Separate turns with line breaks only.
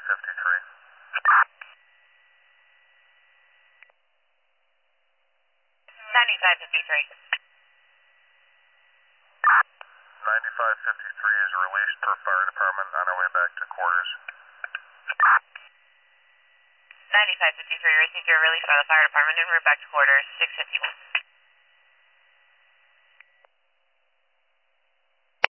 9553. 9553 is released per fire department on our way back to quarters.
9553, received your release by the fire department and we're back to quarters, 651.